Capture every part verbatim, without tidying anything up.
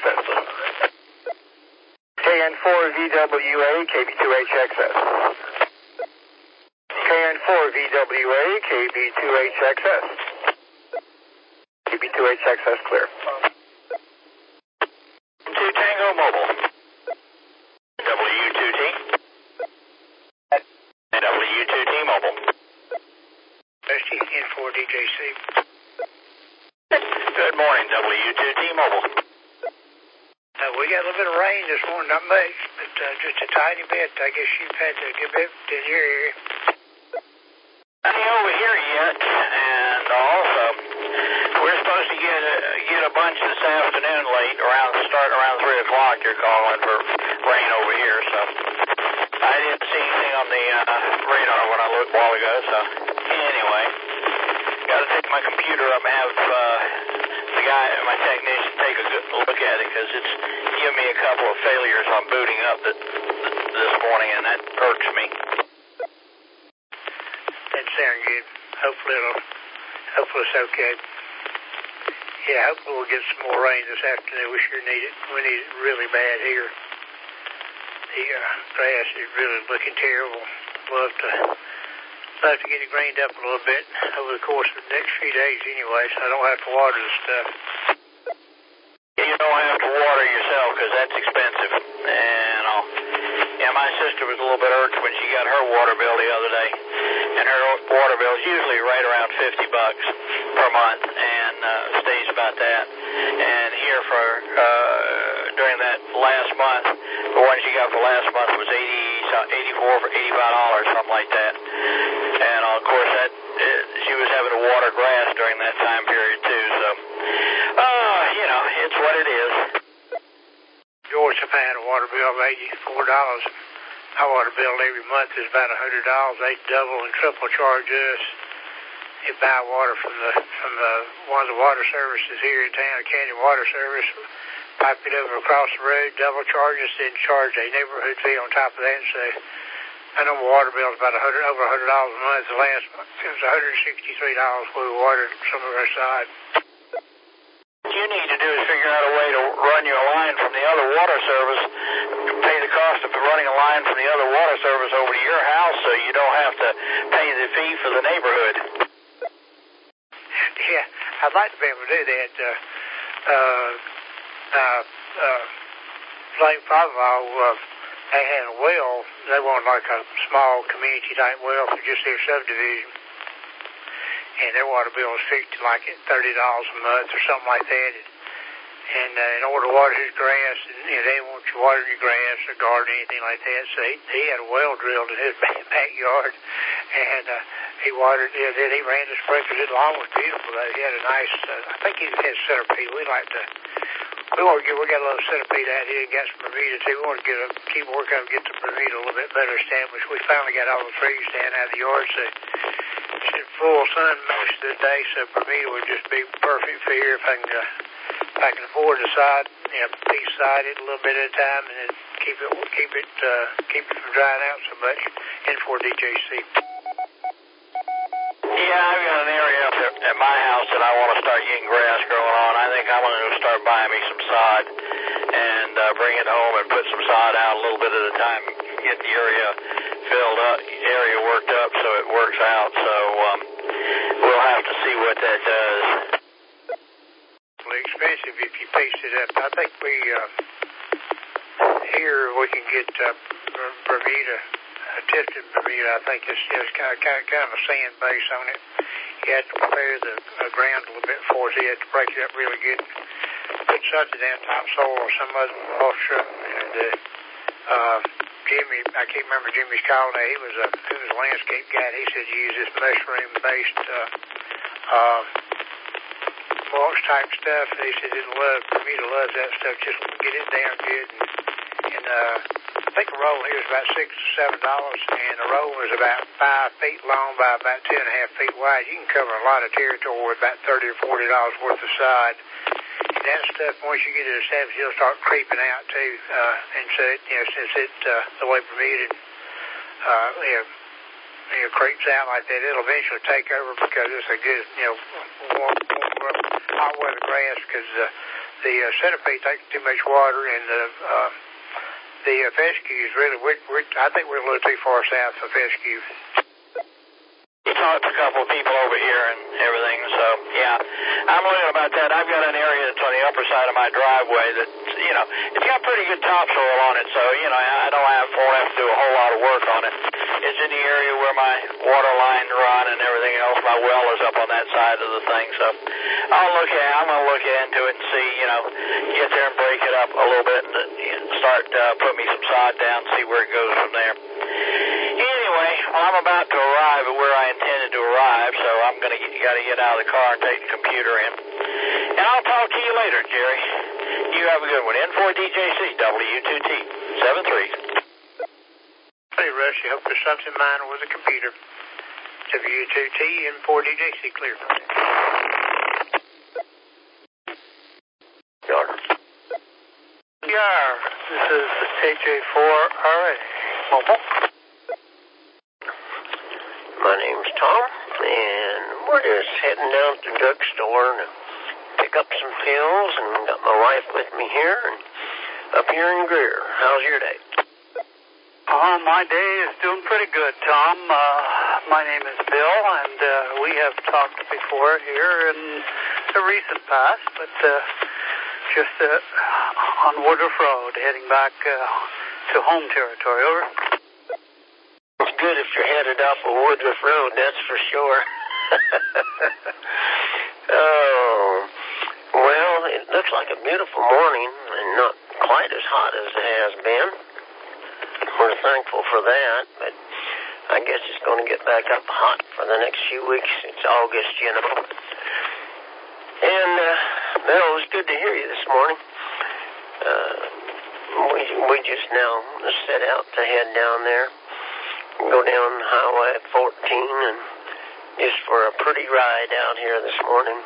access. K N four V W A, K B two H X S. K N four V W A, K B two H X S. K B two H X S clear. two Tango Mobile. W two T. W two T Mobile. S T N four D J C. Good morning, W two T Mobile. Uh, we got a little bit of rain this morning, not much, but uh, just a tiny bit. I guess you've had a good bit in your area. Nothing over here yet, and also we're supposed to get a, get a bunch this afternoon late, around starting around three o'clock. You're calling for rain over here, so I didn't see anything on the uh, radar when I looked a while ago. So anyway, got to take my computer up and have uh, the guy, my technician, take a good look at it because it's given me a couple of failures on booting up that, that, this morning, and that irks me. That sounds good. Hopefully it'll, hopefully it's okay. Yeah, hopefully we'll get some more rain this afternoon. We sure need it. We need it really bad here. The uh, grass is really looking terrible. Love to, love to get it grained up a little bit over the course of the next few days anyway, so I don't have to water the stuff. You don't have to water yourself because that's expensive. And uh, yeah, my sister was a little bit irked when she got her water bill the other day, and her water bill is usually right around fifty bucks per month, and uh, stays about that. And here for uh, during that last month, the one she got for last month was eighty, eighty-four for eighty-five dollars, something like that. And uh, of course, that uh, she was having to water grass during that time period too. So, uh, you know, it's what it is. George, I've had a water bill of eighty-four dollars. My water bill every month is about one hundred dollars. They double and triple charge us. They buy water from the from the one of the water services here in town, County Water Service. Pipe it over across the road, double charge us, then charge a neighborhood fee on top of that. So I know my water bill is about one hundred, over one hundred dollars a month. The last month it was one hundred sixty-three dollars when we watered some of our side. What you need to do is figure out a way to run your line from the other water service, pay the cost of running a line from the other water service over to your house so you don't have to pay the fee for the neighborhood. Yeah, I'd like to be able to do that. Uh, uh, uh, uh, Lake Fatherville, uh, they had a well. They wanted like a small community-type well for just their subdivision. And their water bill was fixed like at thirty dollars a month or something like that. And, and uh, in order to water his grass, and, you know, they didn't want you watering your grass or garden or anything like that. So he, he had a well drilled in his backyard. And uh, he watered it. Then he ran the sprinklers. His lawn was beautiful. He had a nice, uh, I think he had centipede. We like to, we want to get, we got a little centipede out here and got some Bermuda too. We want to get a, keep working on get the Bermuda a little bit better established. We finally got all the trees down out of the yard. So it's in full sun most of the day. So Bermuda would just be perfect for here if I can, uh, if I can afford to side, you know, piece side it a little bit at a time and then keep it, keep it, uh, keep it from drying out so much. N four D J C. Yeah, I've got an area up there at my house that I want to start getting grass growing on. I think I'm going to start buying me some sod and uh, bring it home and put some sod out a little bit at a time, get the area filled up, area worked up so it works out. So um, we'll have to see what that does. Well, expensive if you piece it up. I think we uh, here we can get uh, Bermuda. Uh, Tifton Bermuda, I think it's just kind of, kind of, kind of a sand base on it. You have to prepare the uh, ground a little bit for it. You have to break it up really good. Put something down topsoil or some other moisture. And uh, uh, Jimmy, I can't remember Jimmy's call now. He was a he was a landscape guy. And he said you use this mushroom-based uh, uh, mulch type stuff. And he said it love Bermuda loves that stuff. Just get it down good. And, and uh, I think a roll here is about six or seven dollars, and a roll is about five feet long by about two and a half feet wide. You can cover a lot of territory with about thirty or forty dollars worth of sod. And that stuff, once you get it established, it'll start creeping out too. Uh, and so, it, you know, since it uh, the way Bermuda, uh, you know, you know, creeps out like that, it'll eventually take over because it's a good, you know, warm, warm hot weather grass because uh, the uh, centipede takes too much water, and the uh, the uh, fescue is really. We're, we're, I think we're a little too far south for fescue. You talked to a couple of people over here and everything, so yeah, I'm looking about that. I've got an area that's on the upper side of my driveway that, you know, it's got pretty good topsoil on it, so, you know, I don't have, won't have to do a whole lot of work on it. It's in the area where my water lines run and everything else. My well is up on that side of the thing, so I'll look at, I'm going to look into it and see, you know, get there and break it up a little bit and uh, start uh, putting me some sod down, see where it goes from there. Anyway, well, I'm about to arrive at where I intended to arrive, so I'm going to get, got to get out of the car and take the computer in. And I'll talk to you later, Jerry. You have a good one. N four D J C, W two T, seven three. Hey, Russ, you hope there's something minor with the computer. W two T, N four D J C, clear. Yarder. Yeah, this is A J four R A, mobile. My name's Tom, and we're just heading down to the drugstore to pick up some pills, and got my wife with me here, and up here in Greer. How's your day? Oh, my day is doing pretty good, Tom. Uh, my name is Bill, and uh, we have talked before here in the recent past, but uh, just uh, on Woodruff Road, heading back uh, to home territory. Over. It's good if you're headed off of Woodruff Road, that's for sure. Oh, well, it looks like a beautiful morning and not quite as hot as it has been. We're thankful for that, but I guess it's going to get back up hot for the next few weeks. It's August, you know. And, uh, well, it was good to hear you this morning. Uh, we, we just now set out to head down there. Go down Highway fourteen and just for a pretty ride out here this morning.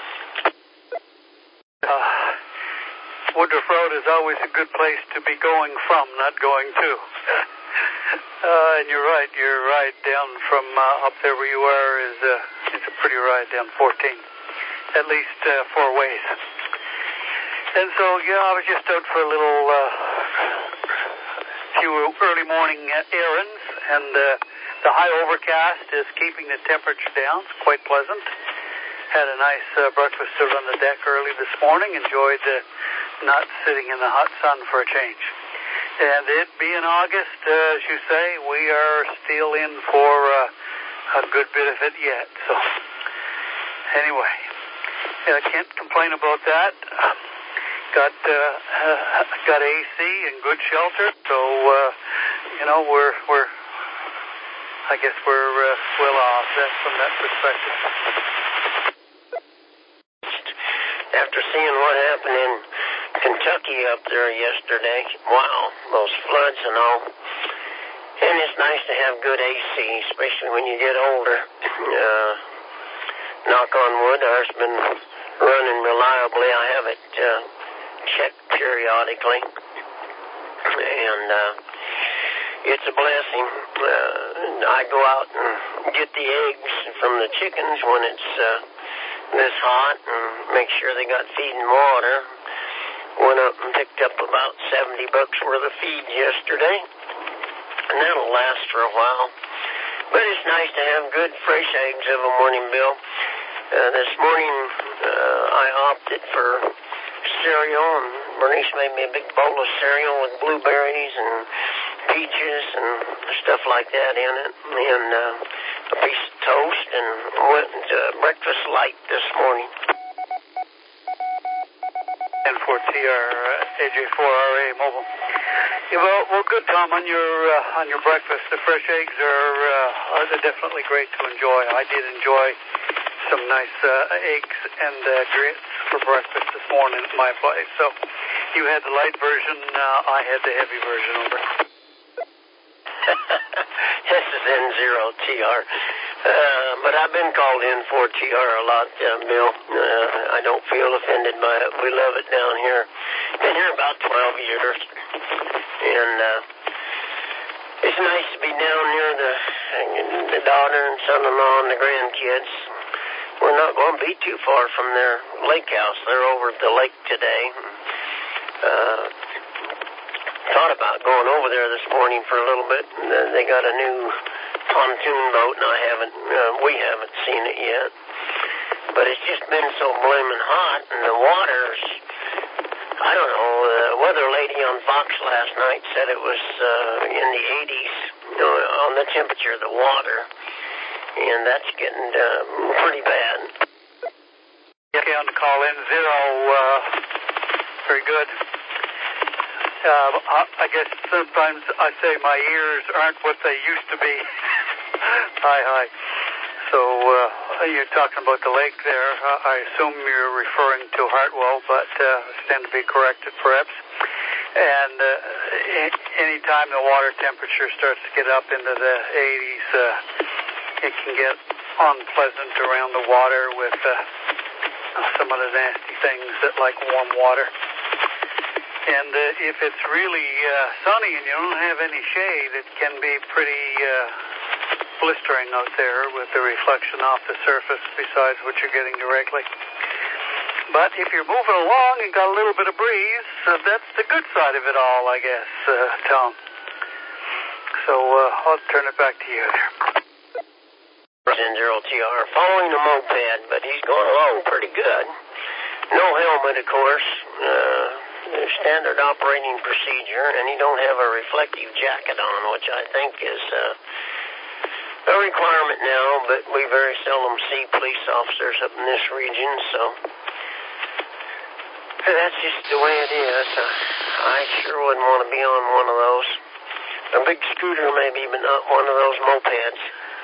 Uh, Woodruff Road is always a good place to be going from, not going to. uh, and you're right, you're right. Down from uh, up there where you are is uh, it's a pretty ride down fourteen, at least uh, four ways. And so, yeah, I was just out for a little uh, few early morning errands. And uh, the high overcast is keeping the temperature down. It's quite pleasant. Had a nice uh, breakfast out on the deck early this morning. Enjoyed uh, not sitting in the hot sun for a change. And it being August, uh, as you say, we are still in for uh, a good bit of it yet. So anyway, I can't complain about that. Got uh, uh, got A C and good shelter. So uh, you know we're we're. I guess we're uh, well off that, from that perspective. After seeing what happened in Kentucky up there yesterday, wow, those floods and all. And it's nice to have good A C, especially when you get older. Uh, knock on wood, ours has been running reliably. I have it uh, checked periodically. And uh, it's a blessing. Uh, I go out and get the eggs from the chickens when it's uh, this hot and make sure they got feed and water. Went up and picked up about seventy bucks worth of feed yesterday, and that'll last for a while. But it's nice to have good fresh eggs of a morning, Bill. Uh, this morning uh, I opted for cereal, and Bernice made me a big bowl of cereal with blueberries and peaches and stuff like that in it, and uh, a piece of toast, and went to breakfast light this morning. N four T R, uh, A J four R A mobile. Yeah, well, well, good, Tom. On your uh, on your breakfast, the fresh eggs are uh, are definitely great to enjoy. I did enjoy some nice uh, eggs and uh, grits for breakfast this morning at my place. So you had the light version, uh, I had the heavy version. Over. This is N zero T R. Uh, but I've been called N four T R a lot, uh, Bill. Uh, I don't feel offended by it. We love it down here. Been here about twelve years. And uh, it's nice to be down near the, the daughter and son-in-law and the grandkids. we're not going to be too far from their lake house. They're over at the lake today. Uh, thought about going over there this morning for a little bit. And, uh, they got a new pontoon boat, and I haven't, uh, we haven't seen it yet. But it's just been so blaming hot, and the water's, I don't know, the weather lady on Fox last night said it was uh, in the eighties uh, on the temperature of the water, and that's getting uh, pretty bad. Okay, on the call in, zero, uh, very good. Uh, I, I guess sometimes I say my ears aren't what they used to be. Hi, hi. So uh, you're talking about the lake there. Uh, I assume you're referring to Hartwell, but uh, stand to be corrected perhaps. And uh, any time the water temperature starts to get up into the eighties, uh, it can get unpleasant around the water with uh, some of the nasty things that like warm water. And uh, if it's really uh, sunny and you don't have any shade, it can be pretty uh, blistering out there with the reflection off the surface besides what you're getting directly. But if you're moving along and got a little bit of breeze, uh, that's the good side of it all, I guess, uh, Tom. So uh, I'll turn it back to you there. Zero T R following a moped, but he's going along pretty good. No helmet, of course. Uh, standard operating procedure, and he don't have a reflective jacket on, which I think is uh, a requirement now, but we very seldom see police officers up in this region, so that's just the way it is. Uh, I sure wouldn't want to be on one of those. A big scooter maybe, but not one of those mopeds.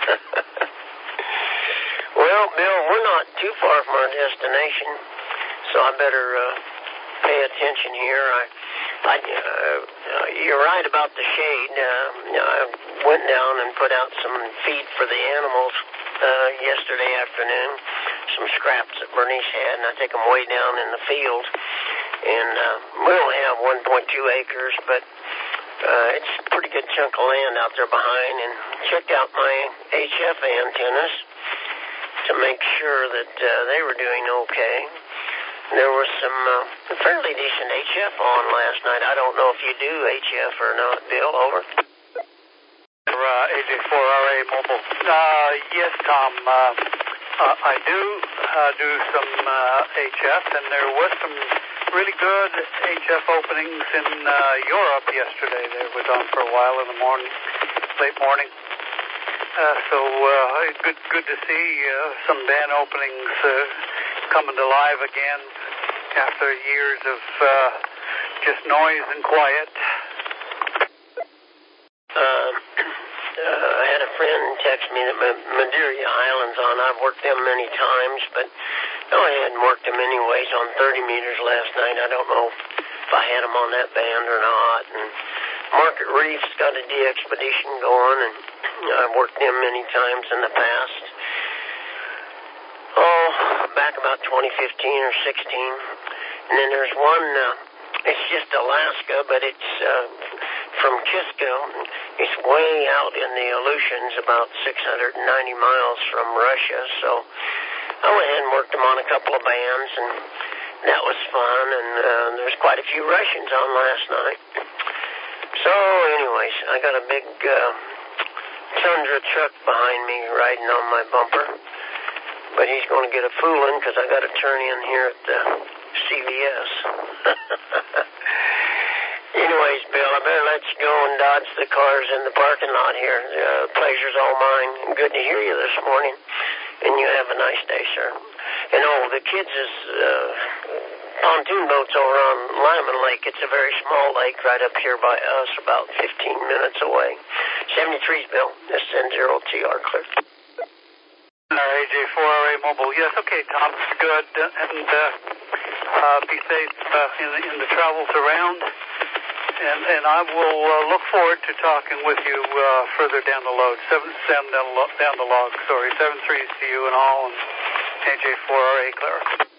Well, Bill, we're not too far from our destination, so I better uh, pay attention here. I, I, uh, you're right about the shade. Uh, I went down and put out some feed for the animals uh, yesterday afternoon, some scraps that Bernice had, and I take them way down in the field. And uh, we only have one point two acres, but uh, it's a pretty good chunk of land out there behind, and checked out my H F antennas to make sure that uh, they were doing okay. There was some uh, fairly decent H F on last night. I don't know if you do H F or not, Bill. Over. Uh, A J four R A Mobile. Uh, yes, Tom. Uh, uh, I do uh, do some uh, H F, and there was some really good H F openings in uh, Europe yesterday. They was on for a while in the morning, late morning. Uh, so uh, good, good to see uh, some band openings uh, coming to life again after years of uh, just noise and quiet. Uh, uh, I had a friend text me that Madeira Island's on. I've worked them many times, but no, I hadn't worked them anyways on thirty meters last night. I don't know if I had them on that band or not. And Market Reef's got a de-expedition going, and I've worked them many times in the past. Oh, back about twenty fifteen or sixteen. And then there's one, uh, it's just Alaska, but it's uh, from Kiska. It's way out in the Aleutians, about six hundred ninety miles from Russia. So I went ahead and worked them on a couple of bands, and that was fun. And uh, there's quite a few Russians on last night. So anyways, I got a big uh, Tundra truck behind me riding on my bumper. But he's going to get a fooling because I got to turn in here at the C V S. Anyways, Bill, I better let you go and dodge the cars in the parking lot here. Uh, pleasure's all mine. Good to hear you this morning. And you have a nice day, sir. And oh, the kids' uh, pontoon boat's over on Lyman Lake. It's a very small lake right up here by us, about fifteen minutes away. seventy-three's Bill. This is N zero T R clear. A J four R A Mobile. Yes, okay, Tom. It's good. And uh, uh, be safe uh, in, the, in the travels around. And, and I will uh, look forward to talking with you uh, further down the load. Seven, seven down, the, down the log, sorry. Seven threes to you and all. And A J four R A, Clara.